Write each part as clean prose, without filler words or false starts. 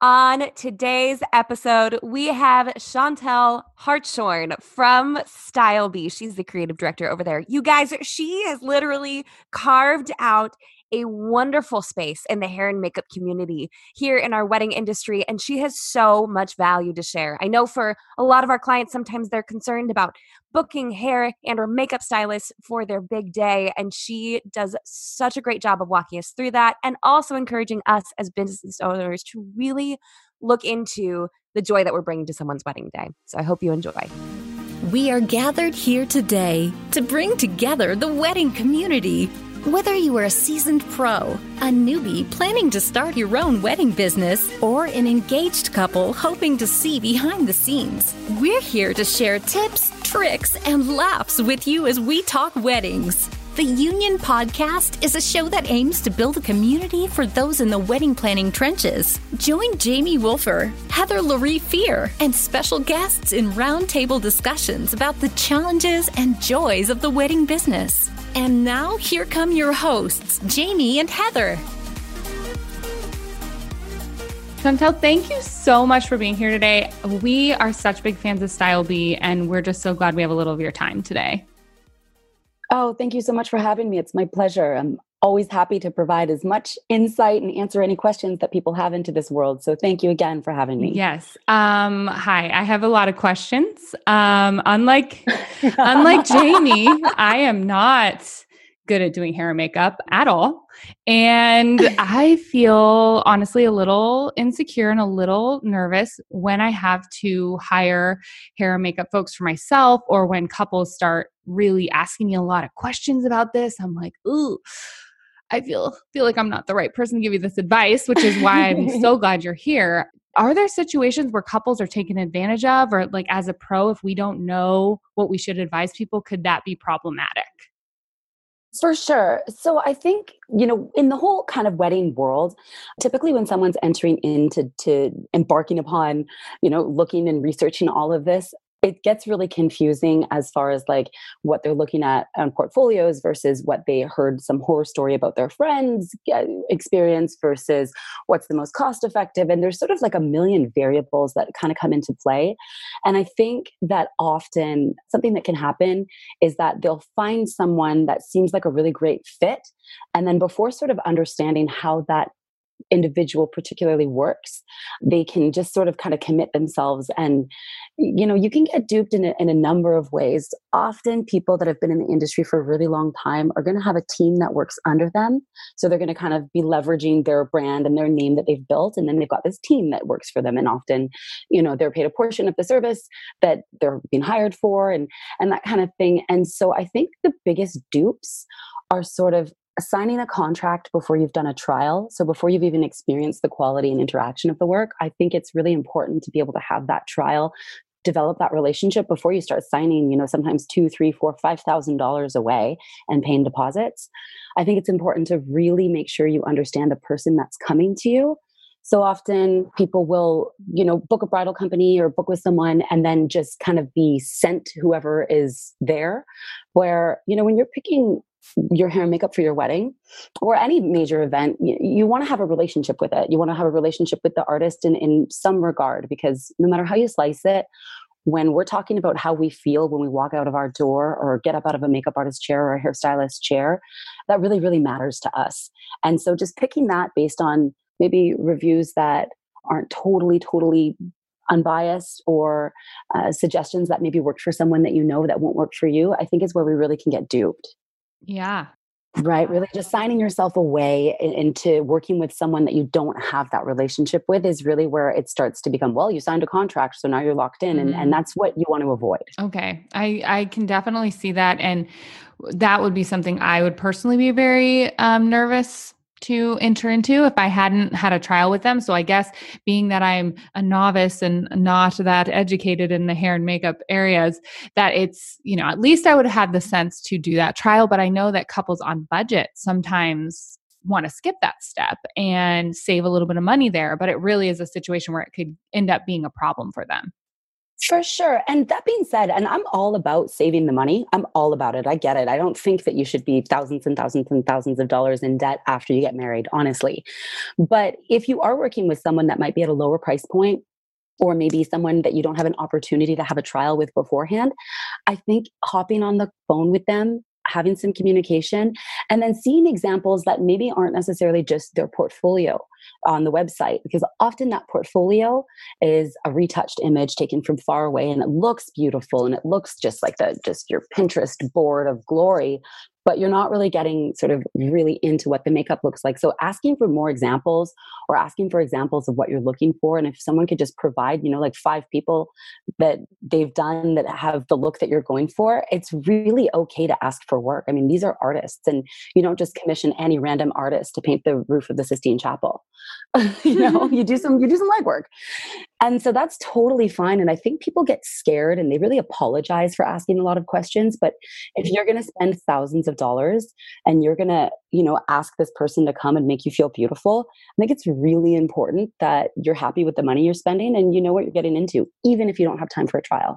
On today's episode, we have Chantel Hartshorn from Style Bee. She's the creative director over there. You guys, she has literally carved out a wonderful space in the hair and makeup community here in our wedding industry, and she has so much value to share. I know for a lot of our clients, sometimes they're concerned about booking hair and or makeup stylists for their big day, and she does such a great job of walking us through that and also encouraging us as business owners to really look into the joy that we're bringing to someone's wedding day. So I hope you enjoy. We are gathered here today to bring together the wedding community. Whether you are a seasoned pro, a newbie planning to start your own wedding business, or an engaged couple hoping to see behind the scenes, we're here to share tips, tricks, and laughs with you as we talk weddings. The Union Podcast is a show that aims to build a community for those in the wedding planning trenches. Join Jamie Wolfer, Heather Laurie Fear, and special guests in roundtable discussions about the challenges and joys of the wedding business. And now, here come your hosts, Jamie and Heather. Chantel, thank you so much for being here today. We are such big fans of Style Bee, and we're just so glad we have a little of your time today. Oh, thank you so much for having me. It's my pleasure. I'm always happy to provide as much insight and answer any questions that people have into this world. So thank you again for having me. Yes. Hi, I have a lot of questions. Unlike Jamie, I am not good at doing hair and makeup at all. And I feel honestly a little insecure and a little nervous when I have to hire hair and makeup folks for myself, or when couples start really asking me a lot of questions about this. I'm like, ooh, I feel like I'm not the right person to give you this advice, which is why I'm so glad you're here. Are there situations where couples are taken advantage of, or like as a pro, if we don't know what we should advise people, could that be problematic? For sure. So I think, in the whole kind of wedding world, typically when someone's entering into embarking upon, looking and researching all of this, it gets really confusing as far as like what they're looking at on portfolios versus what they heard some horror story about their friends experience versus what's the most cost effective. And there's sort of like a million variables that kind of come into play. And I think that often something that can happen is that they'll find someone that seems like a really great fit. And then before sort of understanding how that individual particularly works, they can just sort of kind of commit themselves. And, you can get duped in a number of ways. Often people that have been in the industry for a really long time are going to have a team that works under them. So they're going to kind of be leveraging their brand and their name that they've built. And then they've got this team that works for them. And often, they're paid a portion of the service that they're being hired for and that kind of thing. And so I think the biggest dupes are sort of signing a contract before you've done a trial. So before you've even experienced the quality and interaction of the work, I think it's really important to be able to have that trial, develop that relationship before you start signing, sometimes $2,000, $3,000, $4,000, $5,000 away and paying deposits. I think it's important to really make sure you understand the person that's coming to you. So often people will, book a bridal company or book with someone and then just kind of be sent to whoever is there. Where, when you're picking your hair and makeup for your wedding or any major event, you want to have a relationship with it. You want to have a relationship with the artist in some regard, because no matter how you slice it, when we're talking about how we feel when we walk out of our door or get up out of a makeup artist chair or a hairstylist chair, that really, really matters to us. And so just picking that based on maybe reviews that aren't totally unbiased, or suggestions that maybe worked for someone that that won't work for you, I think is where we really can get duped. Yeah. Right. Really just signing yourself away into working with someone that you don't have that relationship with is really where it starts to become, well, you signed a contract, so now you're locked in. And that's what you want to avoid. Okay. I can definitely see that. And that would be something I would personally be very nervous to enter into if I hadn't had a trial with them. So I guess being that I'm a novice and not that educated in the hair and makeup areas, that it's, at least I would have the sense to do that trial. But I know that couples on budget sometimes want to skip that step and save a little bit of money there. But it really is a situation where it could end up being a problem for them. For sure. And that being said, and I'm all about saving the money. I'm all about it. I get it. I don't think that you should be thousands and thousands and thousands of dollars in debt after you get married, honestly. But if you are working with someone that might be at a lower price point, or maybe someone that you don't have an opportunity to have a trial with beforehand, I think hopping on the phone with them, having some communication, and then seeing examples that maybe aren't necessarily just their portfolio on the website, because often that portfolio is a retouched image taken from far away and it looks beautiful and it looks just like just your Pinterest board of glory, but you're not really getting sort of really into what the makeup looks like. So asking for more examples, or asking for examples of what you're looking for, and if someone could just provide, like 5 people that they've done that have the look that you're going for, it's really okay to ask for work. I mean, these are artists, and you don't just commission any random artist to paint the roof of the Sistine Chapel. You do some legwork. And so that's totally fine. And I think people get scared and they really apologize for asking a lot of questions. But if you're going to spend thousands of dollars and you're going to, ask this person to come and make you feel beautiful, I think it's really important that you're happy with the money you're spending and you know what you're getting into, even if you don't have time for a trial.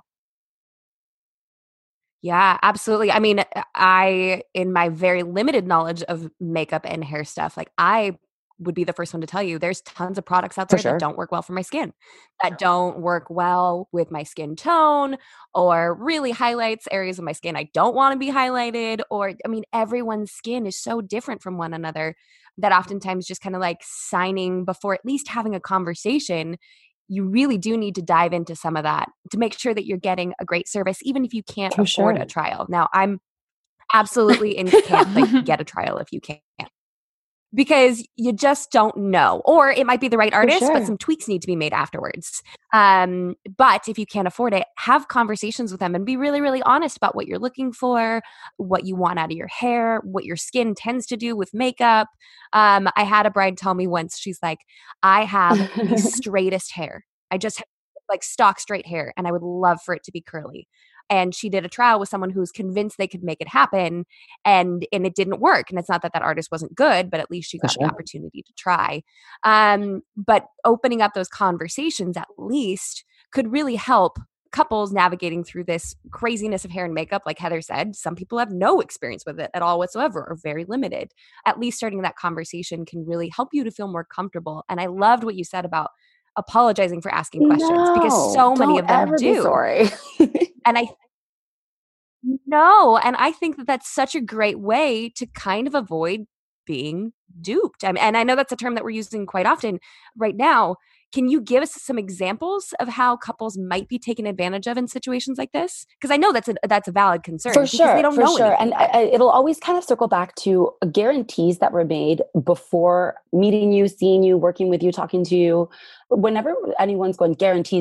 Yeah, absolutely. I mean, in my very limited knowledge of makeup and hair stuff, like I would be the first one to tell you there's tons of products out there that don't work well for my skin, that don't work well with my skin tone, or really highlights areas of my skin I don't want to be highlighted. Or, I mean, everyone's skin is so different from one another that oftentimes just kind of like signing before at least having a conversation, you really do need to dive into some of that to make sure that you're getting a great service, even if you can't afford a trial. Now, I'm absolutely in camp, like get a trial if you can, because you just don't know. Or it might be the right artist, but some tweaks need to be made afterwards. But if you can't afford it, have conversations with them and be really, really honest about what you're looking for, what you want out of your hair, what your skin tends to do with makeup. I had a bride tell me once, she's like, I have the straightest hair. I just have like stock straight hair and I would love for it to be curly. And she did a trial with someone who was convinced they could make it happen, and it didn't work. And it's not that that artist wasn't good, but at least she got the opportunity to try. But opening up those conversations at least could really help couples navigating through this craziness of hair and makeup. Like Heather said, some people have no experience with it at all whatsoever, or very limited. At least starting that conversation can really help you to feel more comfortable. And I loved what you said about apologizing for asking questions, because so many of them do. Sorry. And I think that that's such a great way to kind of avoid being duped. And I know that's a term that we're using quite often right now. Can you give us some examples of how couples might be taken advantage of in situations like this? Because I know that's a valid concern. For sure, they don't know and it'll always kind of circle back to guarantees that were made before meeting you, seeing you, working with you, talking to you. Whenever anyone's going guarantees,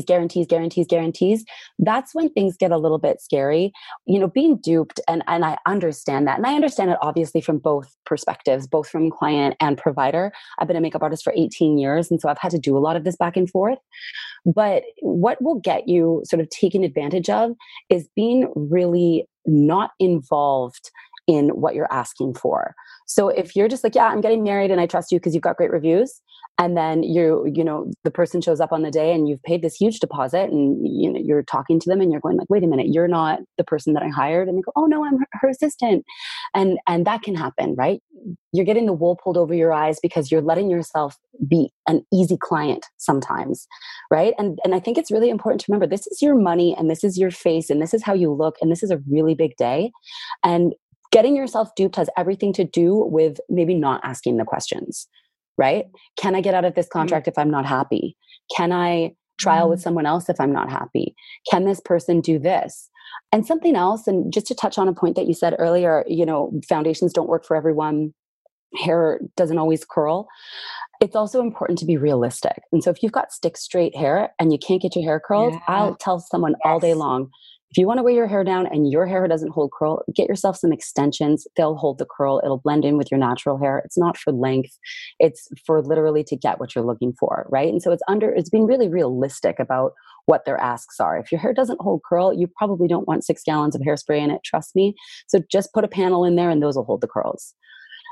that's when things get a little bit scary. Being duped, and I understand that. And I understand it obviously from both perspectives, both from client and provider. I've been a makeup artist for 18 years, and so I've had to do a lot of this back and forth. But what will get you sort of taken advantage of is being really not involved in what you're asking for. So if you're just like, yeah, I'm getting married and I trust you because you've got great reviews, and then the person shows up on the day and you've paid this huge deposit, and you're talking to them and you're going like, wait a minute, you're not the person that I hired. And they go, oh no, I'm her assistant. And that can happen, right? You're getting the wool pulled over your eyes because you're letting yourself be an easy client sometimes, right? And I think it's really important to remember, this is your money and this is your face and this is how you look and this is a really big day. And getting yourself duped has everything to do with maybe not asking the questions, right? Can I get out of this contract if I'm not happy? Can I trial with someone else if I'm not happy? Can this person do this? And something else, and just to touch on a point that you said earlier, foundations don't work for everyone. Hair doesn't always curl. It's also important to be realistic. And so if you've got stick straight hair and you can't get your hair curled, I'll tell someone all day long, if you want to weigh your hair down and your hair doesn't hold curl, get yourself some extensions. They'll hold the curl. It'll blend in with your natural hair. It's not for length. It's for literally to get what you're looking for, right? And so it's being really realistic about what their asks are. If your hair doesn't hold curl, you probably don't want 6 gallons of hairspray in it. Trust me. So just put a panel in there and those will hold the curls.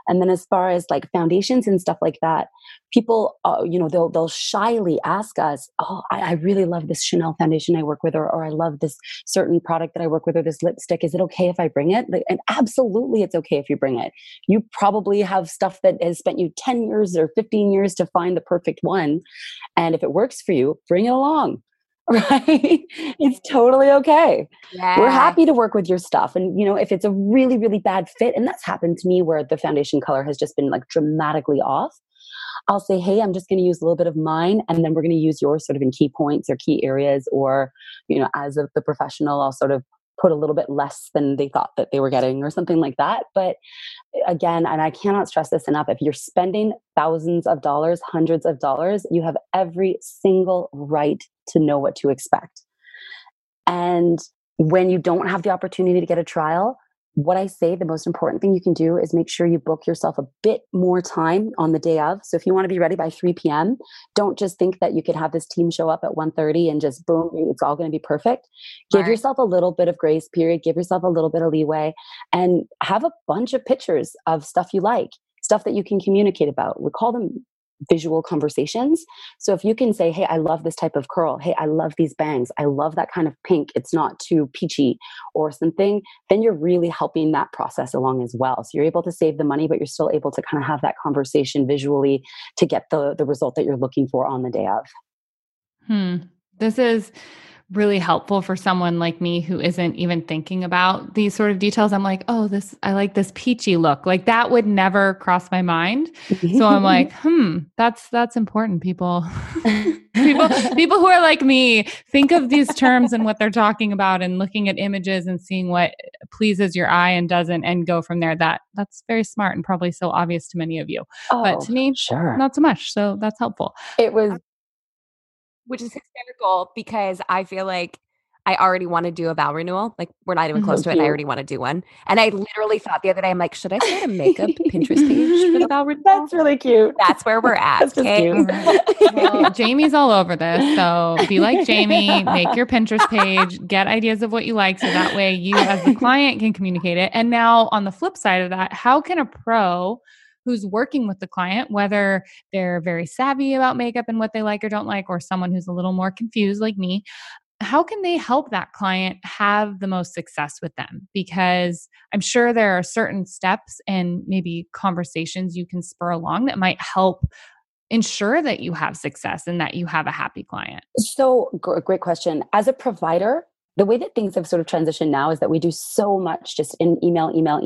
And then as far as like foundations and stuff like that, people, they'll shyly ask us, oh, I really love this Chanel foundation I work with, or I love this certain product that I work with, or this lipstick. Is it okay if I bring it? And absolutely, it's okay if you bring it. You probably have stuff that has spent you 10 years or 15 years to find the perfect one. And if it works for you, bring it along. Right? It's totally okay. Yeah. We're happy to work with your stuff. And, if it's a really, really bad fit, and that's happened to me where the foundation color has just been like dramatically off, I'll say, hey, I'm just going to use a little bit of mine. And then we're going to use yours sort of in key points or key areas, or, as the professional, I'll sort of put a little bit less than they thought that they were getting or something like that. But again, and I cannot stress this enough, if you're spending thousands of dollars, hundreds of dollars, you have every single right to know what to expect. And when you don't have the opportunity to get a trial, what I say, the most important thing you can do is make sure you book yourself a bit more time on the day of. So if you want to be ready by 3 p.m., don't just think that you could have this team show up at 1:30 and just boom, it's all going to be perfect. Give yourself a little bit of grace period, give yourself a little bit of leeway, and have a bunch of pictures of stuff you like, stuff that you can communicate about. We call them visual conversations. So if you can say, hey, I love this type of curl. Hey, I love these bangs. I love that kind of pink. It's not too peachy or something. Then you're really helping that process along as well. So you're able to save the money, but you're still able to kind of have that conversation visually to get the result that you're looking for on the day of. This is really helpful for someone like me who isn't even thinking about these sort of details. I'm like, oh, I like this peachy look. Like that would never cross my mind. So I'm like, that's important. People who are like me think of these terms and what they're talking about and looking at images and seeing what pleases your eye and doesn't, and go from there. That's very smart and probably so obvious to many of you. But to me, sure, not so much. So that's helpful. It was. Which is hysterical because I feel like I already want to do a vow renewal. Like we're not even close to it. And I already want to do one. And I literally thought the other day, I'm like, should I start a makeup Pinterest page for the vow renewal? That's really cute. That's where we're at. Okay? Well, Jamie's all over this. So be like Jamie, make your Pinterest page, get ideas of what you like. So that way you as the client can communicate it. And now on the flip side of that, how can a pro who's working with the client, whether they're very savvy about makeup and what they like or don't like, or someone who's a little more confused like me, how can they help that client have the most success with them? Because I'm sure there are certain steps and maybe conversations you can spur along that might help ensure that you have success and that you have a happy client. So great question. As a provider, the way that things have sort of transitioned now is that we do so much just in email,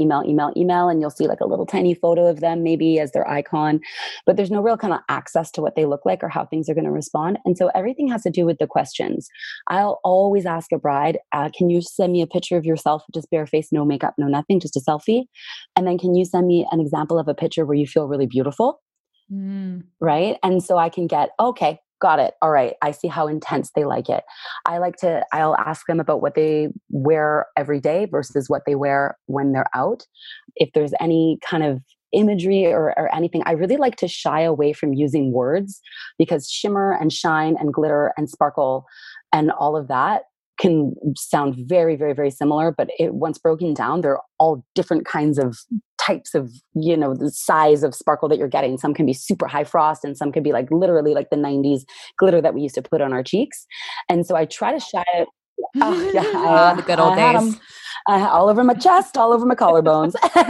and you'll see like a little tiny photo of them maybe as their icon, but there's no real kind of access to what they look like or how things are going to respond. And so everything has to do with the questions. I'll always ask a bride, can you send me a picture of yourself, just bare face, no makeup, no nothing, just a selfie? And then can you send me an example of a picture where you feel really beautiful? Right? And so I can get, okay, got it. All right. I see how intense they like it. I'll ask them about what they wear every day versus what they wear when they're out. If there's any kind of imagery or anything, I really like to shy away from using words because shimmer and shine and glitter and sparkle and all of that can sound very, very, very similar, but once broken down, they're all different kinds of types of, the size of sparkle that you're getting. Some can be super high frost and some can be like literally like the 90s glitter that we used to put on our cheeks. And so I try to shy it. Oh, yeah, the good old days. All over my chest, all over my collarbones.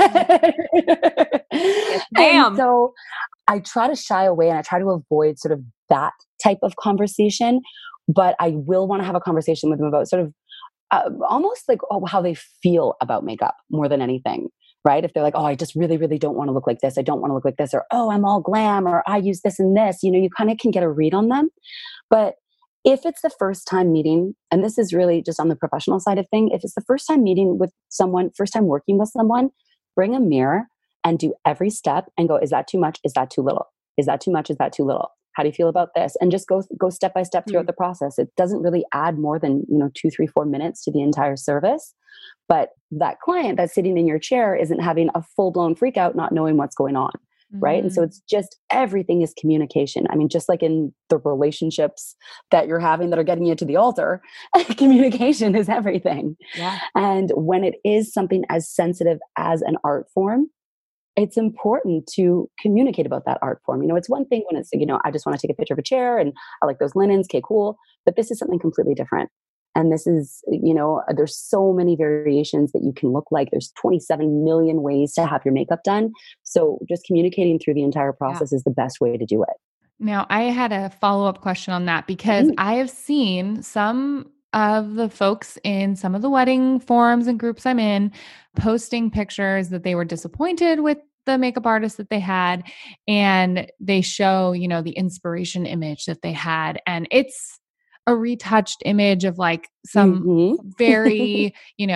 Yes, ma'am. And so I try to shy away and I try to avoid sort of that type of conversation. But I will want to have a conversation with them about sort of almost like how they feel about makeup more than anything, right? If they're like, oh, I just really, really don't want to look like this. I don't want to look like this. Or, oh, I'm all glam. Or I use this and this. You kind of can get a read on them. But if it's the first time meeting, and this is really just on the professional side of thing, if it's the first time meeting with someone, first time working with someone, bring a mirror and do every step and go, is that too much? Is that too little? Is that too much? Is that too little? How do you feel about this? And just go step by step throughout the process. It doesn't really add more than 2, 3, 4 minutes to the entire service. But that client that's sitting in your chair isn't having a full-blown freak out, not knowing what's going on. Right. And so it's just everything is communication. I mean, just like in the relationships that you're having that are getting you to the altar, communication is everything. Yeah. And when it is something as sensitive as an art form, it's important to communicate about that art form. It's one thing when it's, I just want to take a picture of a chair and I like those linens. Okay, cool. But this is something completely different. And this is, there's so many variations that you can look like. There's 27 million ways to have your makeup done. So just communicating through the entire process is the best way to do it. Now, I had a follow-up question on that because I have seen some of the folks in some of the wedding forums and groups I'm in posting pictures that they were disappointed with the makeup artist that they had. And they show, the inspiration image that they had. And it's a retouched image of like some very,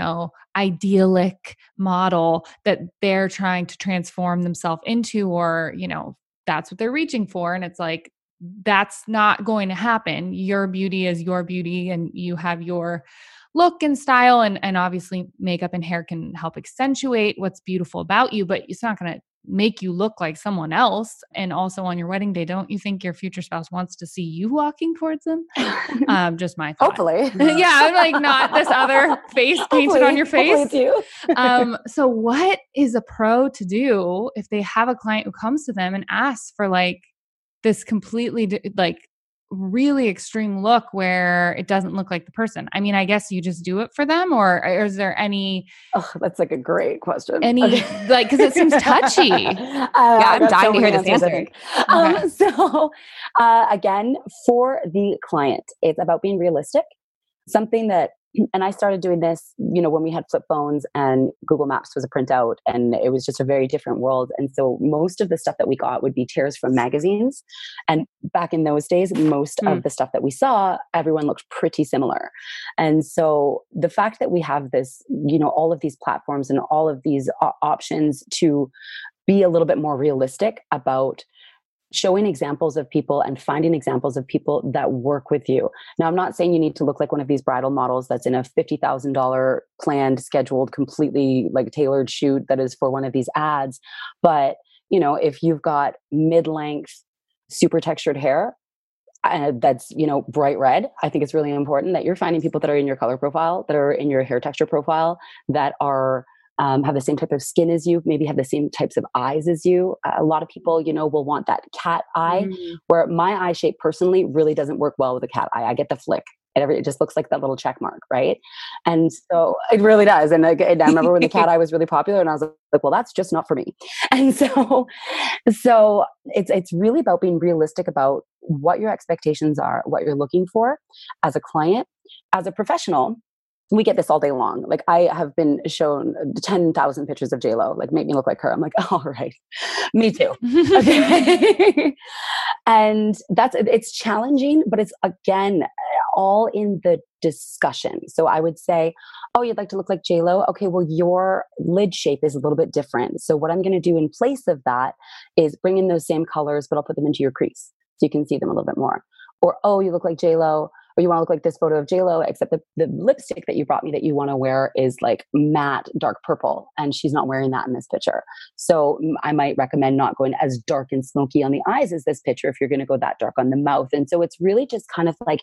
idyllic model that they're trying to transform themselves into, or, that's what they're reaching for. And it's like, that's not going to happen. Your beauty is your beauty and you have your look and style. And obviously makeup and hair can help accentuate what's beautiful about you, but it's not going to make you look like someone else. And also on your wedding day, don't you think your future spouse wants to see you walking towards them? Just my thought. Hopefully. Yeah. I'm like, not this other face painted on your face. So what is a pro to do if they have a client who comes to them and asks for like this completely really extreme look where it doesn't look like the person? I mean, I guess you just do it for them, or is there any? Oh, that's like a great question. Because it seems touchy. Yeah, I'm dying to hear this answer. Okay. So again, for the client, it's about being realistic. Something that, and I started doing this, when we had flip phones and Google Maps was a printout, and it was just a very different world. And so most of the stuff that we got would be tears from magazines. And back in those days, most of the stuff that we saw, everyone looked pretty similar. And so the fact that we have this, all of these platforms and all of these options to be a little bit more realistic about showing examples of people and finding examples of people that work with you. Now, I'm not saying you need to look like one of these bridal models that's in a $50,000 planned, scheduled, completely like tailored shoot that is for one of these ads. But, if you've got mid-length, super textured hair, that's, bright red, I think it's really important that you're finding people that are in your color profile, that are in your hair texture profile, that are have the same type of skin as you, maybe have the same types of eyes as you. A lot of people, will want that cat eye, where my eye shape personally really doesn't work well with a cat eye. I get the flick. It just looks like that little check mark, right? And so it really does. And I remember when the cat eye was really popular, and I was like, well, that's just not for me. And so it's really about being realistic about what your expectations are, what you're looking for as a client, as a professional. We get this all day long. Like, I have been shown 10,000 pictures of JLo, like, make me look like her. I'm like, all right, me too. Okay. And it's challenging, but it's, again, all in the discussion. So I would say, oh, you'd like to look like JLo? Okay, well, your lid shape is a little bit different. So what I'm going to do in place of that is bring in those same colors, but I'll put them into your crease so you can see them a little bit more. Or, oh, you look like JLo, or you want to look like this photo of JLo, except the lipstick that you brought me that you want to wear is like matte dark purple, and she's not wearing that in this picture. So I might recommend not going as dark and smoky on the eyes as this picture if you're going to go that dark on the mouth. And so it's really just kind of like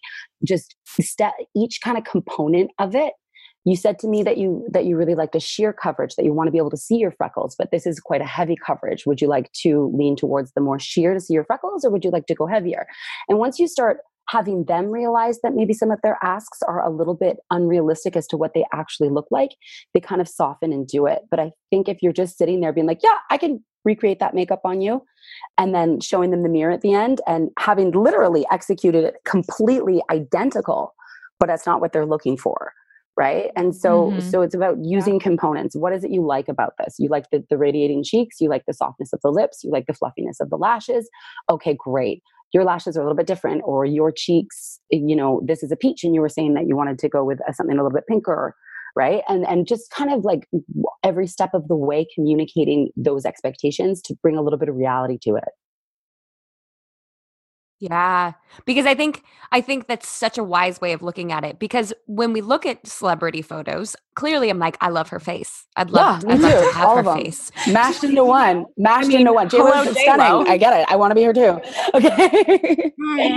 each kind of component of it. You said to me that you really like the sheer coverage, that you want to be able to see your freckles, but this is quite a heavy coverage. Would you like to lean towards the more sheer to see your freckles, or would you like to go heavier? And once you start having them realize that maybe some of their asks are a little bit unrealistic as to what they actually look like, they kind of soften and do it. But I think if you're just sitting there being like, yeah, I can recreate that makeup on you, and then showing them the mirror at the end and having literally executed it completely identical, but that's not what they're looking for. Right. And so it's about using components. What is it you like about this? You like the radiating cheeks. You like the softness of the lips. You like the fluffiness of the lashes. Okay, great. Your lashes are a little bit different, or your cheeks, this is a peach, and you were saying that you wanted to go with something a little bit pinker, right? And just kind of like every step of the way communicating those expectations to bring a little bit of reality to it. Yeah, because I think that's such a wise way of looking at it, because when we look at celebrity photos, clearly I'm like, I love her face. I'd love to have all her of face. Mashed into one. Into one. JLo's stunning. I get it. I want to be her too. Okay.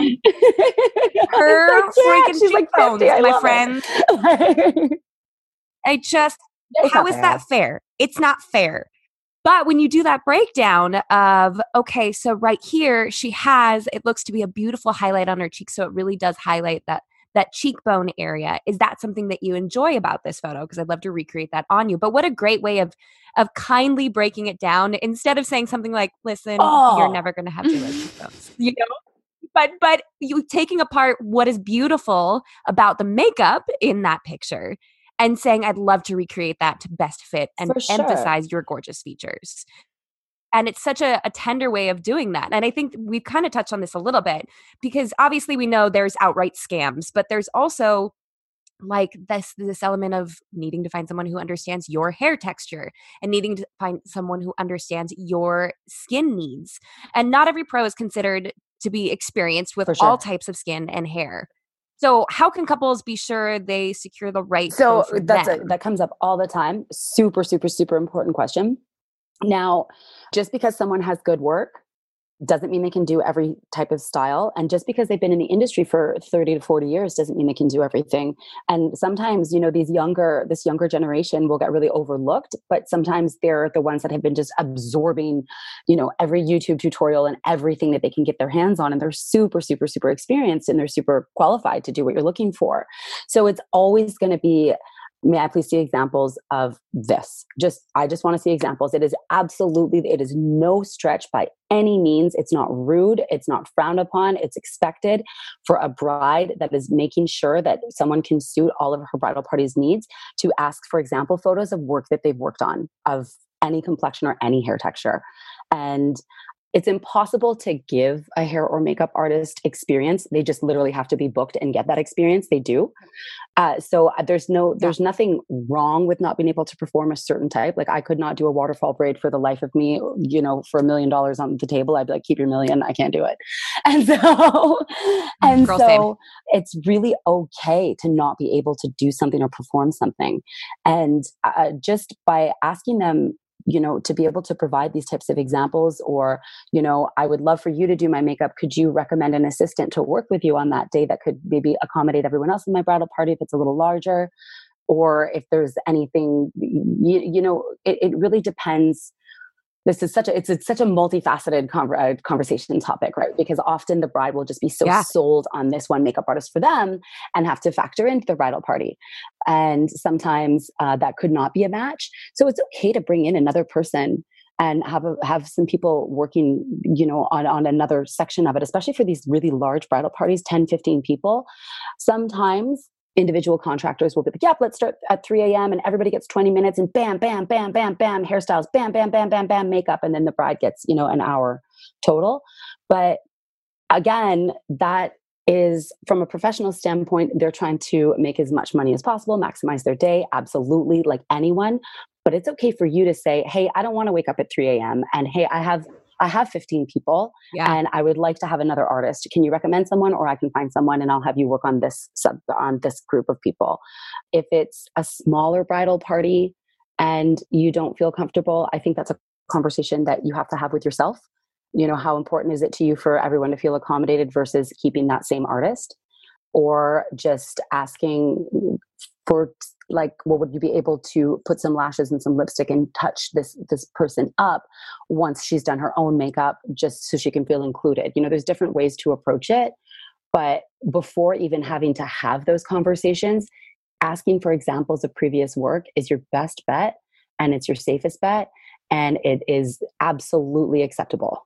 Her freaking she's like 50. my friend. How is that fair? It's not fair. But when you do that breakdown of, okay, so right here, it looks to be a beautiful highlight on her cheek. So it really does highlight that cheekbone area. Is that something that you enjoy about this photo? Because I'd love to recreate that on you. But what a great way of kindly breaking it down instead of saying something like, listen, you're never going to have two cheekbones, But you taking apart what is beautiful about the makeup in that picture and saying, I'd love to recreate that to best fit and emphasize your gorgeous features. And it's such a tender way of doing that. And I think we've kind of touched on this a little bit because obviously we know there's outright scams, but there's also like this element of needing to find someone who understands your hair texture and needing to find someone who understands your skin needs. And not every pro is considered to be experienced with all types of skin and hair. So how can couples be sure they secure the right So for them? that comes up all the time. Super, super, super important question. Now, just because someone has good work doesn't mean they can do every type of style. And just because they've been in the industry for 30 to 40 years doesn't mean they can do everything. And sometimes, this younger generation will get really overlooked, but sometimes they're the ones that have been just absorbing, every YouTube tutorial and everything that they can get their hands on. And they're super, super, super experienced and they're super qualified to do what you're looking for. So it's always going to be, may I please see examples of this? I just want to see examples. It is no stretch by any means. It's not rude. It's not frowned upon. It's expected for a bride that is making sure that someone can suit all of her bridal party's needs to ask for example photos of work that they've worked on of any complexion or any hair texture. And it's impossible to give a hair or makeup artist experience. They just literally have to be booked and get that experience. They do. So there's nothing wrong with not being able to perform a certain type. Like I could not do a waterfall braid for the life of me, for $1 million on the table. I'd be like, keep your million. I can't do it. And so it's really okay to not be able to do something or perform something. And just by asking them, to be able to provide these types of examples or, I would love for you to do my makeup. Could you recommend an assistant to work with you on that day that could maybe accommodate everyone else in my bridal party if it's a little larger? Or if there's anything, it really depends. It's such a multifaceted conversation topic, right? Because often the bride will just be so sold on this one makeup artist for them and have to factor into the bridal party. And sometimes that could not be a match. So it's okay to bring in another person and have some people working, on another section of it, especially for these really large bridal parties, 10, 15 people. Sometimes individual contractors will be like, yep, let's start at 3 a.m. and everybody gets 20 minutes and bam, bam, bam, bam, bam, hairstyles, bam, bam, bam, bam, bam, makeup. And then the bride gets, an hour total. But again, that is from a professional standpoint, they're trying to make as much money as possible, maximize their day. Absolutely, like anyone. But it's okay for you to say, hey, I don't want to wake up at 3 a.m. And hey, I have 15 people and I would like to have another artist. Can you recommend someone or I can find someone and I'll have you work on this group of people. If it's a smaller bridal party and you don't feel comfortable, I think that's a conversation that you have to have with yourself. How important is it to you for everyone to feel accommodated versus keeping that same artist? Or just asking for would you be able to put some lashes and some lipstick and touch this person up once she's done her own makeup, just so she can feel included? There's different ways to approach it. But before even having to have those conversations, asking for examples of previous work is your best bet and it's your safest bet. And it is absolutely acceptable.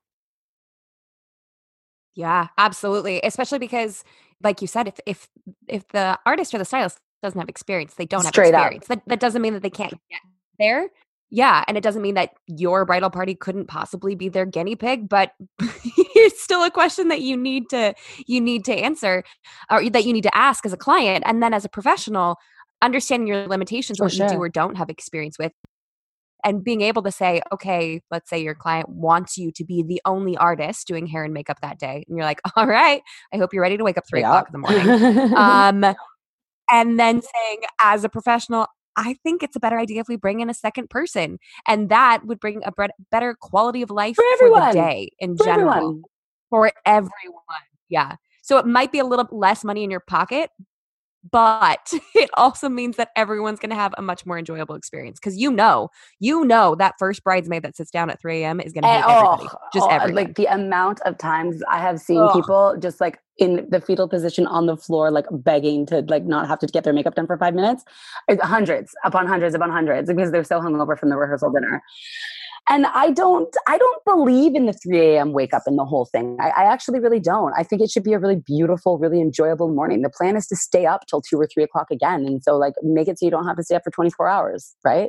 Yeah, absolutely. Especially because, like you said, if the artist or the stylist doesn't have experience, they don't have experience. That doesn't mean that they can't get there. Yeah, and it doesn't mean that your bridal party couldn't possibly be their guinea pig, but it's still a question that you need to answer, or that you need to ask as a client, and then as a professional, understanding your limitations, what you do or don't have experience with. And being able to say, okay, let's say your client wants you to be the only artist doing hair and makeup that day. And you're like, all right, I hope you're ready to wake up 3 o'clock in the morning. And then saying, as a professional, I think it's a better idea if we bring in a second person. And that would bring a better quality of life for the day in general. For everyone. Yeah. So it might be a little less money in your pocket, but it also means that everyone's going to have a much more enjoyable experience because that first bridesmaid that sits down at 3 a.m. is going to hate everybody, just everyone. Like the amount of times I have seen people just like in the fetal position on the floor, like begging to like not have to get their makeup done for 5 minutes. It's hundreds upon hundreds upon hundreds because they're so hungover from the rehearsal dinner. And I don't believe in the 3 a.m. wake up and the whole thing. I actually really don't. I think it should be a really beautiful, really enjoyable morning. The plan is to stay up till 2 or 3 o'clock again. And so like make it so you don't have to stay up for 24 hours, right?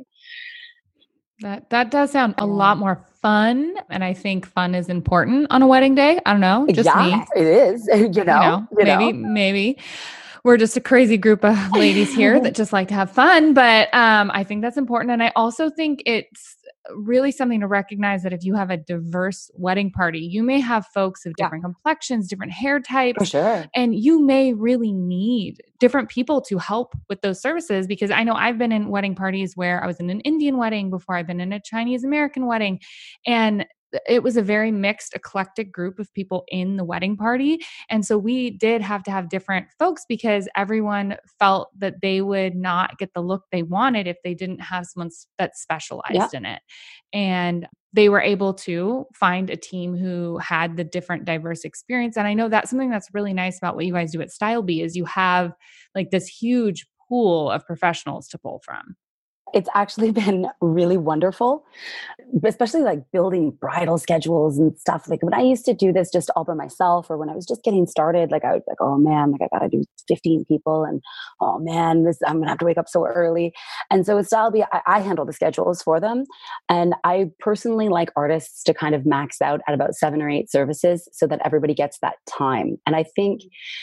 That does sound a lot more fun. And I think fun is important on a wedding day. I don't know. Just me. It is. Maybe. We're just a crazy group of ladies here that just like to have fun. But I think that's important. And I also think it's really something to recognize that if you have a diverse wedding party, you may have folks of different complexions, different hair types. For sure. And you may really need different people to help with those services. Because I know I've been in wedding parties where I was in an Indian wedding before. I've been in a Chinese American wedding. And it was a very mixed, eclectic group of people in the wedding party. And so we did have to have different folks because everyone felt that they would not get the look they wanted if they didn't have someone that specialized in it. And they were able to find a team who had the different diverse experience. And I know that's something that's really nice about what you guys do at StyleBee is you have like this huge pool of professionals to pull from. It's actually been really wonderful, especially like building bridal schedules and stuff. Like when I used to do this just all by myself, or when I was just getting started, like I was like, oh man, like I got to do 15 people and oh man, I'm going to have to wake up so early. And so with StyleBee, I handle the schedules for them. And I personally like artists to kind of max out at about 7 or 8 services so that everybody gets that time. And I think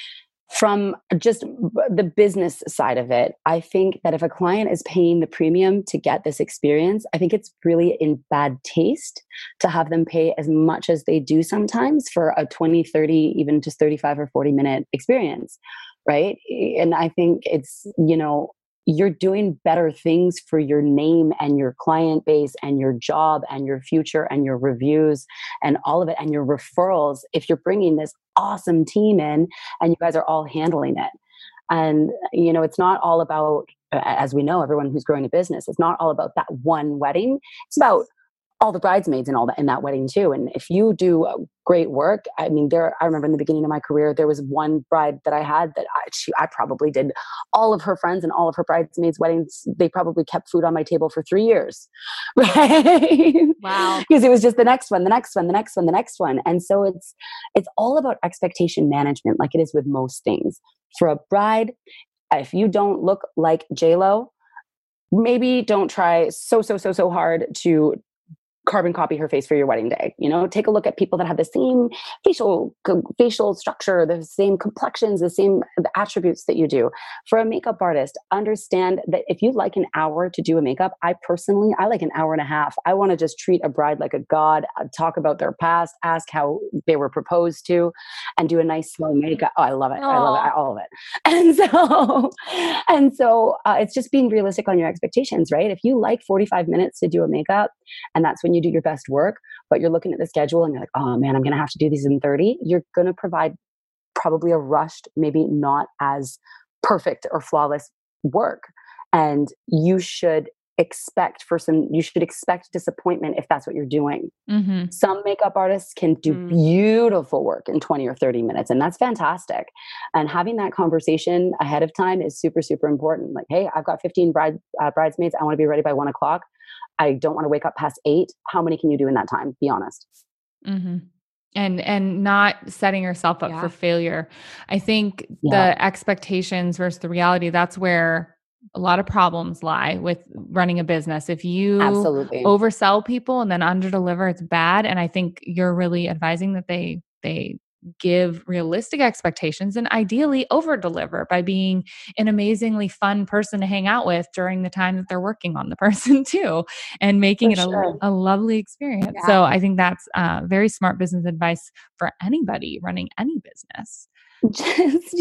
from just the business side of it, I think that if a client is paying the premium to get this experience, I think it's really in bad taste to have them pay as much as they do sometimes for a 20, 30, even just 35 or 40-minute experience, right? And I think it's, you're doing better things for your name and your client base and your job and your future and your reviews and all of it and your referrals if you're bringing this awesome team in and you guys are all handling it. And, it's not all about, as we know, everyone who's growing a business, it's not all about that one wedding. It's about all the bridesmaids and all that in that wedding too. And if you do great work, I mean, I remember in the beginning of my career, there was one bride that I had that I probably did all of her friends and all of her bridesmaids' weddings. They probably kept food on my table for 3 years, right? Wow. Because it was just the next one, the next one, the next one, the next one. And so it's all about expectation management, like it is with most things. For a bride, if you don't look like J-Lo, maybe don't try so hard to carbon copy her face for your wedding day. Take a look at people that have the same facial structure, the same complexions, the same attributes that you do. For a makeup artist, understand that if you like an hour to do a makeup, I like an hour and a half. I want to just treat a bride like a god, talk about their past, ask how they were proposed to, and do a nice slow makeup. Oh, I love it. Aww. I love it. All of it. And so it's just being realistic on your expectations, right? If you like 45 minutes to do a makeup and that's when you do your best work, but you're looking at the schedule and you're like, oh man, I'm going to have to do these in 30. You're going to provide probably a rushed, maybe not as perfect or flawless work. And you should expect disappointment if that's what you're doing. Mm-hmm. Some makeup artists can do beautiful work in 20 or 30 minutes, and that's fantastic. And having that conversation ahead of time is super, super important. Like, hey, I've got 15 bridesmaids. I want to be ready by 1 o'clock. I don't want to wake up past 8. How many can you do in that time? Be honest. Mm-hmm. And not setting yourself up for failure. I think the expectations versus the reality, that's where a lot of problems lie with running a business. If you oversell people and then underdeliver, it's bad. And I think you're really advising that they give realistic expectations and ideally over-deliver by being an amazingly fun person to hang out with during the time that they're working on the person too, and making it a lovely experience. Yeah. So I think that's very smart business advice for anybody running any business. Just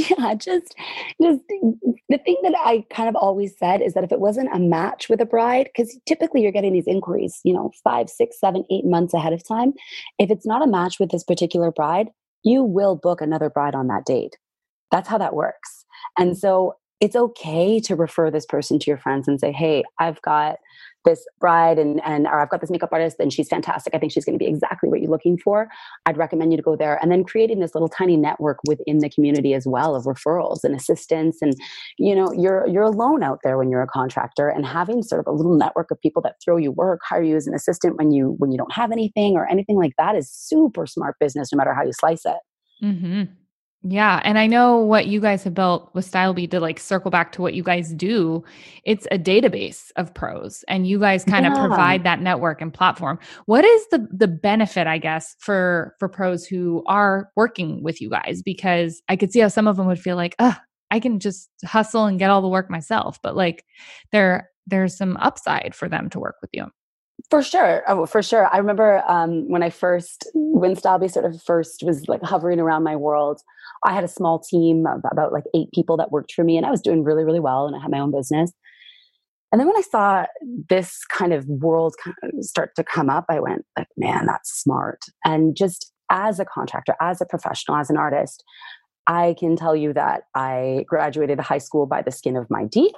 the thing that I kind of always said is that if it wasn't a match with a bride, because typically you're getting these inquiries, 5, 6, 7, 8 months ahead of time. If it's not a match with this particular bride, you will book another bride on that date. That's how that works. And so it's okay to refer this person to your friends and say, hey, I've got this bride or I've got this makeup artist and she's fantastic. I think she's going to be exactly what you're looking for. I'd recommend you to go there. And then creating this little tiny network within the community as well of referrals and assistance. And, you're alone out there when you're a contractor, and having sort of a little network of people that throw you work, hire you as an assistant when you don't have anything or anything like that is super smart business, no matter how you slice it. Mm-hmm. Yeah. And I know what you guys have built with StyleBee, to like circle back to what you guys do. It's a database of pros, and you guys kind of provide that network and platform. What is the benefit, I guess, for pros who are working with you guys? Because I could see how some of them would feel like, I can just hustle and get all the work myself. But like there's some upside for them to work with you. For sure. Oh, for sure. I remember when StyleBee sort of first was like hovering around my world, I had a small team of about like 8 people that worked for me, and I was doing really, really well, and I had my own business. And then when I saw this kind of world start to come up, I went like, man, that's smart. And just as a contractor, as a professional, as an artist, I can tell you that I graduated high school by the skin of my teeth.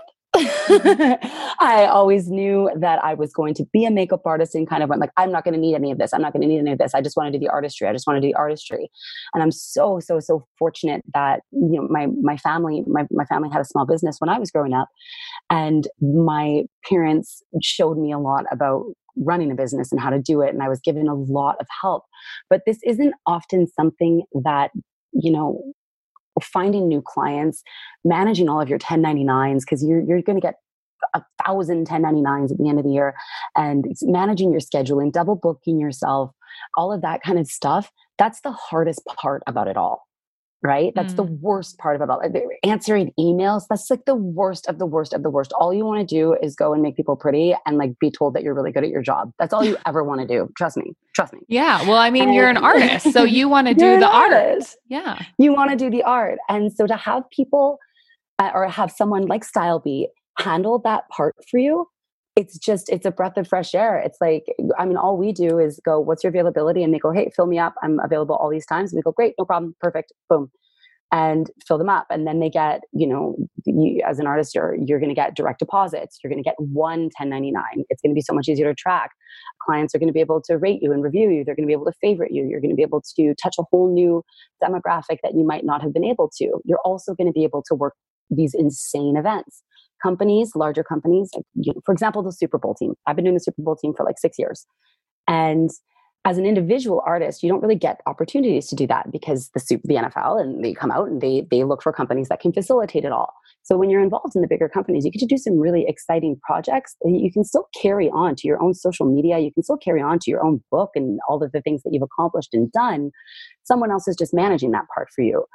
I always knew that I was going to be a makeup artist, and kind of went like, I'm not going to need any of this. I'm not going to need any of this. I just want to do the artistry. I just want to do the artistry. And I'm so fortunate that, my family had a small business when I was growing up, and my parents showed me a lot about running a business and how to do it. And I was given a lot of help, but this isn't often something that, finding new clients, managing all of your 1099s, because you're going to get 1,000 1099s at the end of the year, and managing your scheduling, double booking yourself, all of that kind of stuff. That's the hardest part about it all, right? That's the worst part about it all. Answering emails, that's like the worst of the worst of the worst. All you want to do is go and make people pretty and like be told that you're really good at your job. That's all you ever want to do. Trust me. Yeah. Well, I mean, you're an artist, so you want to do the art. Yeah. You want to do the art. And so to have people or have someone like StyleBee handle that part for you, it's a breath of fresh air. It's like, I mean, all we do is go, what's your availability? And they go, hey, fill me up. I'm available all these times. And we go, great, no problem. Perfect. Boom. And fill them up. And then they get, you, as an artist, you're going to get direct deposits. You're going to get 1 1099. It's going to be so much easier to track. Clients are going to be able to rate you and review you. They're going to be able to favorite you. You're going to be able to touch a whole new demographic that you might not have been able to. You're also going to be able to work these insane events. Companies, larger companies, for example, the Super Bowl team. I've been doing the Super Bowl team for like 6 years. And as an individual artist, you don't really get opportunities to do that, because the NFL, and they come out and they look for companies that can facilitate it all. So when you're involved in the bigger companies, you get to do some really exciting projects that you can still carry on to your own social media. You can still carry on to your own book and all of the things that you've accomplished and done. Someone else is just managing that part for you.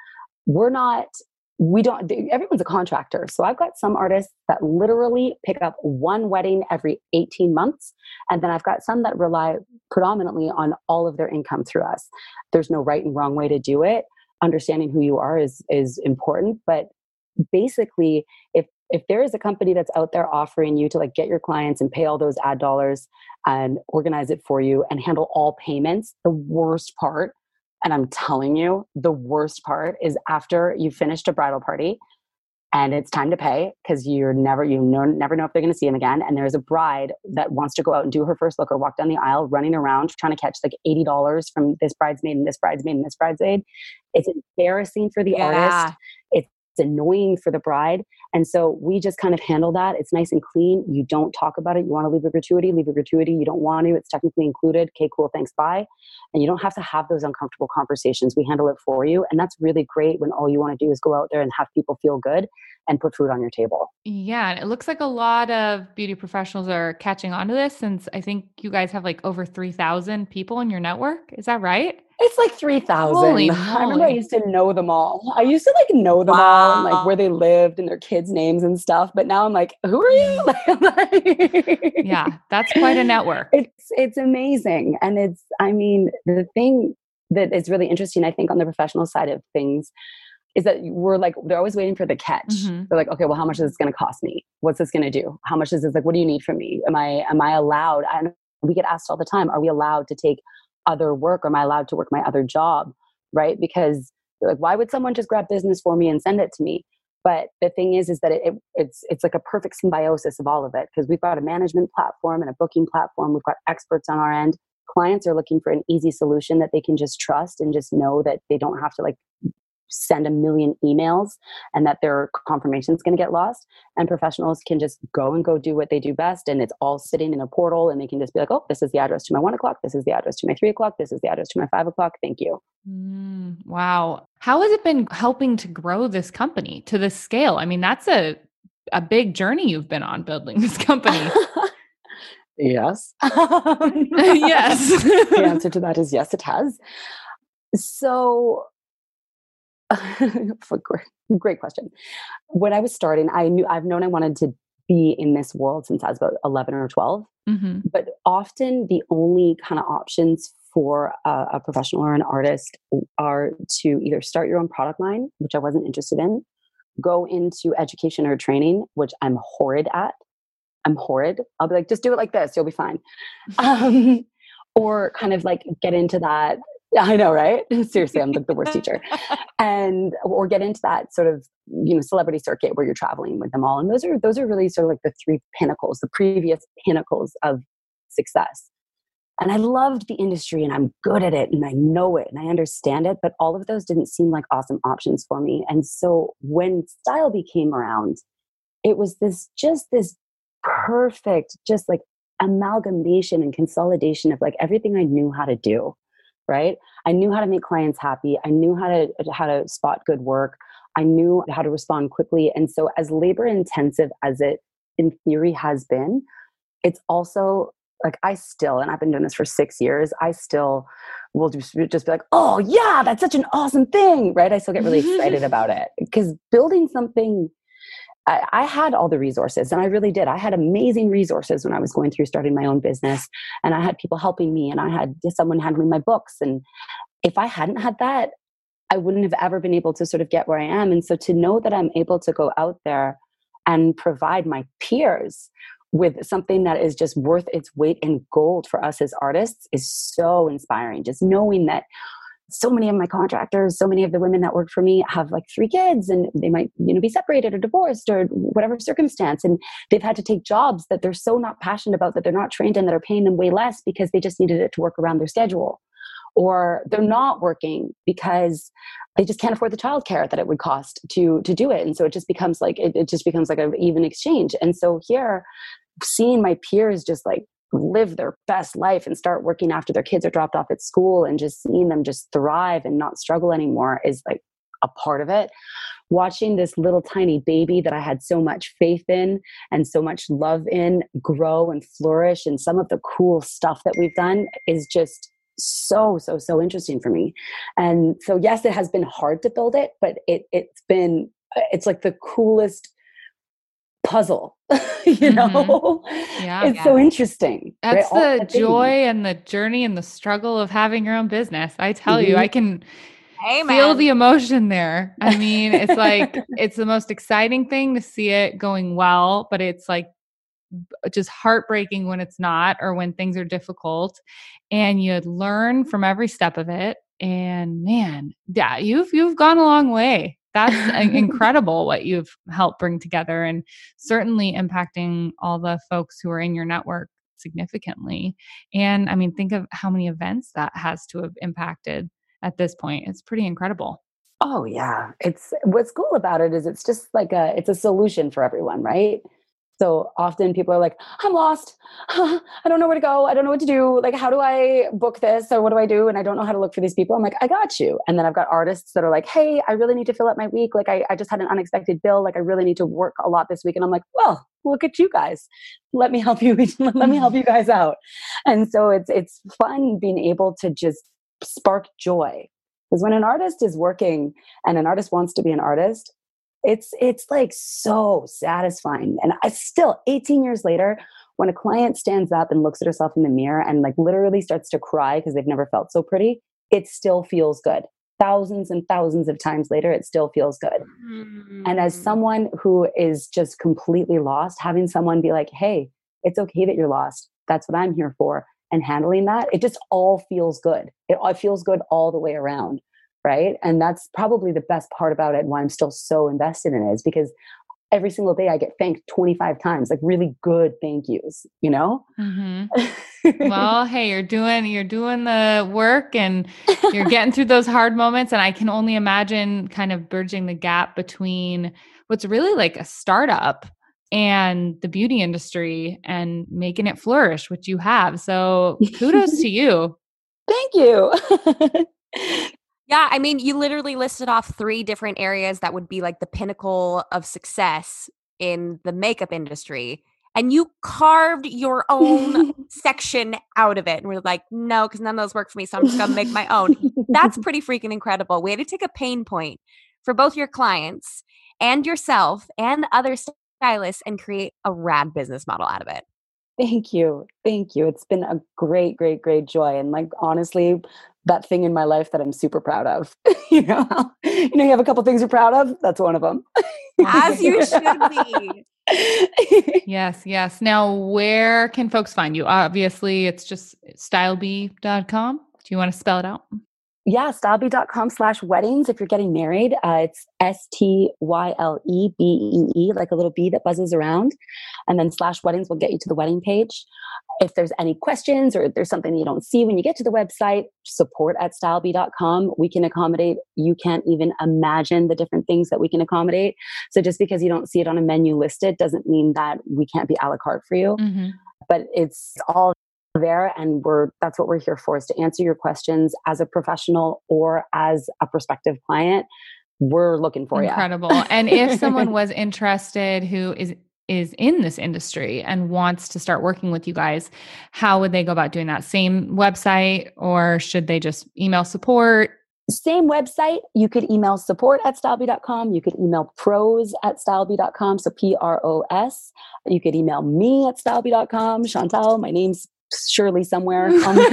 Everyone's a contractor. So I've got some artists that literally pick up one wedding every 18 months. And then I've got some that rely predominantly on all of their income through us. There's no right and wrong way to do it. Understanding who you are is important. But basically, if there is a company that's out there offering you to like get your clients and pay all those ad dollars and organize it for you and handle all payments, the worst part, and I'm telling you, the worst part is after you've finished a bridal party and it's time to pay, because you never know if they're going to see him again. And there's a bride that wants to go out and do her first look or walk down the aisle, running around trying to catch like $80 from this bridesmaid and this bridesmaid and this bridesmaid. It's embarrassing for the artist. It's annoying for the bride. And so we just kind of handle that. It's nice and clean. You don't talk about it. You want to leave a gratuity, leave a gratuity. You don't want to, it's technically included. Okay, cool, thanks, bye. And you don't have to have those uncomfortable conversations. We handle it for you. And that's really great when all you want to do is go out there and have people feel good and put food on your table. Yeah. And it looks like a lot of beauty professionals are catching on to this, since I think you guys have like over 3,000 people in your network. Is that right? It's like 3,000. Holy I remember I used to know them all. I used to like know them all and like where they lived and their kids' names and stuff. But now I'm like, who are you? Yeah, that's quite a network. It's amazing. And the thing that is really interesting, I think, on the professional side of things is that they're always waiting for the catch. Mm-hmm. They're like, okay, well, how much is this going to cost me? What's this going to do? How much is this? Like, what do you need from me? Am I allowed? We get asked all the time, are we allowed to take other work, or am I allowed to work my other job? Right? Because like, why would someone just grab business for me and send it to me? But the thing is that it's like a perfect symbiosis of all of it, because we've got a management platform and a booking platform. We've got experts on our end. Clients are looking for an easy solution that they can just trust and just know that they don't have to like send a million emails and that their confirmation is going to get lost. And professionals can just go do what they do best. And it's all sitting in a portal, and they can just be like, oh, this is the address to my 1 o'clock. This is the address to my 3 o'clock. This is the address to my 5 o'clock. Thank you. Wow. How has it been helping to grow this company to this scale? I mean, that's a big journey you've been on building this company. Yes. Yes. The answer to that is yes, it has. So, great question. When I was starting, I've known I wanted to be in this world since I was about 11 or 12. Mm-hmm. But often the only kind of options for a professional or an artist are to either start your own product line, which I wasn't interested in, go into education or training, which I'm horrid at. I'm horrid. I'll be like, just do it like this. You'll be fine. Or kind of like get into that. I know, right? Seriously, I'm like the worst teacher. Or get into that sort of, celebrity circuit where you're traveling with them all. And those are really sort of like the three pinnacles, the previous pinnacles of success. And I loved the industry, and I'm good at it, and I know it, and I understand it, but all of those didn't seem like awesome options for me. And so when StyleBee came around, it was this perfect, just like amalgamation and consolidation of like everything I knew how to do, right? I knew how to make clients happy. I knew how to spot good work. I knew how to respond quickly. And so as labor intensive as it in theory has been, it's also like and I've been doing this for 6 years, I still will just be like, oh yeah, that's such an awesome thing, right? I still get really excited about it, because building something, I had all the resources, and I really did. I had amazing resources when I was going through starting my own business, and I had people helping me, and I had someone handling my books. And if I hadn't had that, I wouldn't have ever been able to sort of get where I am. And so to know that I'm able to go out there and provide my peers with something that is just worth its weight in gold for us as artists is so inspiring. Just knowing that so many of my contractors, so many of the women that work for me have like 3 kids, and they might, be separated or divorced or whatever circumstance. And they've had to take jobs that they're so not passionate about, that they're not trained in, that are paying them way less because they just needed it to work around their schedule. Or they're not working because they just can't afford the childcare that it would cost to do it. And so it just becomes like, it just becomes like an even exchange. And so here, seeing my peers just like live their best life and start working after their kids are dropped off at school, and just seeing them just thrive and not struggle anymore is like a part of it. Watching this little tiny baby that I had so much faith in and so much love in grow and flourish, and some of the cool stuff that we've done is just so interesting for me. And so yes, it has been hard to build it, but it's like the coolest puzzle. It's so interesting. That's right? The joy and the journey and the struggle of having your own business. I tell you, I can feel the emotion there. I mean, it's like, it's the most exciting thing to see it going well, but it's like just heartbreaking when it's not, or when things are difficult, and you learn from every step of it. And man, yeah, you've gone a long way. That's incredible what you've helped bring together, and certainly impacting all the folks who are in your network significantly. And I mean, think of how many events that has to have impacted at this point. It's pretty incredible. Oh yeah. What's cool about it is it's just like it's a solution for everyone, right? So often people are like, I'm lost. I don't know where to go. I don't know what to do. Like, how do I book this, or what do I do? And I don't know how to look for these people. I'm like, I got you. And then I've got artists that are like, hey, I really need to fill up my week. Like I just had an unexpected bill. Like I really need to work a lot this week. And I'm like, well, look at you guys. Let me help you. Let me help you guys out. And so it's fun being able to just spark joy. Because when an artist is working and an artist wants to be an artist, it's like so satisfying. And I still, 18 years later, when a client stands up and looks at herself in the mirror and like literally starts to cry because they've never felt so pretty, it still feels good. Thousands and thousands of times later, it still feels good. Mm-hmm. And as someone who is just completely lost, having someone be like, hey, it's okay that you're lost. That's what I'm here for. And handling that, it just all feels good. It feels good all the way around. right? And that's probably the best part about it and why I'm still so invested in it, is because every single day I get thanked 25 times, like really good thank yous, you know? Mm-hmm. Well, hey, you're doing the work and you're getting through those hard moments. And I can only imagine kind of bridging the gap between what's really like a startup and the beauty industry and making it flourish, which you have. So kudos to you. Thank you. Yeah, I mean, you literally listed off 3 different areas that would be like the pinnacle of success in the makeup industry. And you carved your own section out of it. And we're like, no, because none of those work for me. So I'm just going to make my own. That's pretty freaking incredible. We had to take a pain point for both your clients and yourself and other stylists and create a rad business model out of it. Thank you. Thank you. It's been a great, great, great joy. And like, honestly, that thing in my life that I'm super proud of. You you have a couple things you're proud of. That's one of them. As you should be. Yes, yes. Now, where can folks find you? Obviously, it's just stylebee.com. Do you want to spell it out? Yeah, stylebee.com/weddings. If you're getting married, it's STYLEBEE, like a little bee that buzzes around. And then /weddings will get you to the wedding page. If there's any questions or if there's something you don't see when you get to the website, support@stylebee.com. We can accommodate. You can't even imagine the different things that we can accommodate. So just because you don't see it on a menu listed doesn't mean that we can't be a la carte for you. Mm-hmm. But it's all there, and that's what we're here for, is to answer your questions as a professional or as a prospective client. We're looking for you. Incredible. And if someone was interested who is in this industry and wants to start working with you guys, how would they go about doing that? Same website, or should they just email support? Same website. You could email support@stylebee.com. You could email pros@stylebee.com. So PROS. You could email me at stylebee.com. Chantel, my name's surely somewhere on this.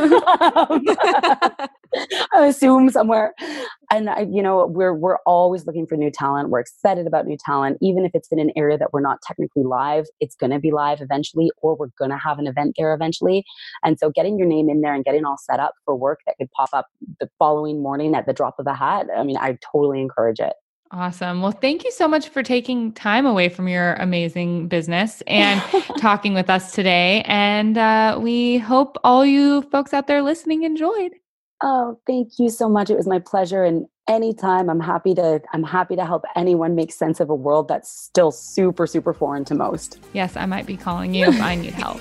I assume somewhere. And we're always looking for new talent. We're excited about new talent, even if it's in an area that we're not technically live. It's going to be live eventually, or we're going to have an event there eventually. And so getting your name in there and getting all set up for work that could pop up the following morning at the drop of a hat, I mean, I totally encourage it. Awesome. Well, thank you so much for taking time away from your amazing business and talking with us today. And we hope all you folks out there listening enjoyed. Oh, thank you so much. It was my pleasure. And anytime, I'm happy to help anyone make sense of a world that's still super, super foreign to most. Yes, I might be calling you if I need help.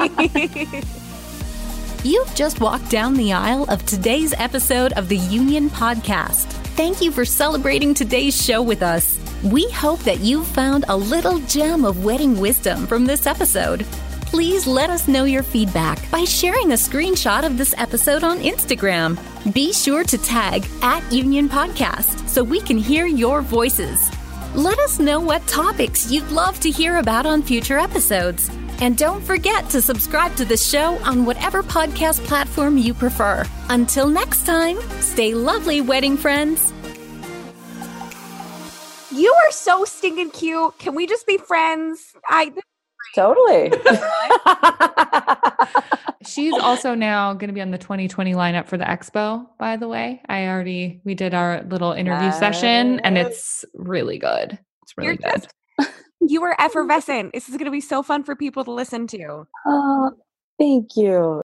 You've just walked down the aisle of today's episode of the Union Podcast. Thank you for celebrating today's show with us. We hope that you found a little gem of wedding wisdom from this episode. Please let us know your feedback by sharing a screenshot of this episode on Instagram. Be sure to tag @Union Podcast so we can hear your voices. Let us know what topics you'd love to hear about on future episodes. And don't forget to subscribe to the show on whatever podcast platform you prefer. Until next time, stay lovely, wedding friends. You are so stinking cute. Can we just be friends? Totally. She's also now going to be on the 2020 lineup for the expo, by the way. We did our little interview session, and it's really good. It's really good. You were effervescent. This is going to be so fun for people to listen to. Oh, thank you.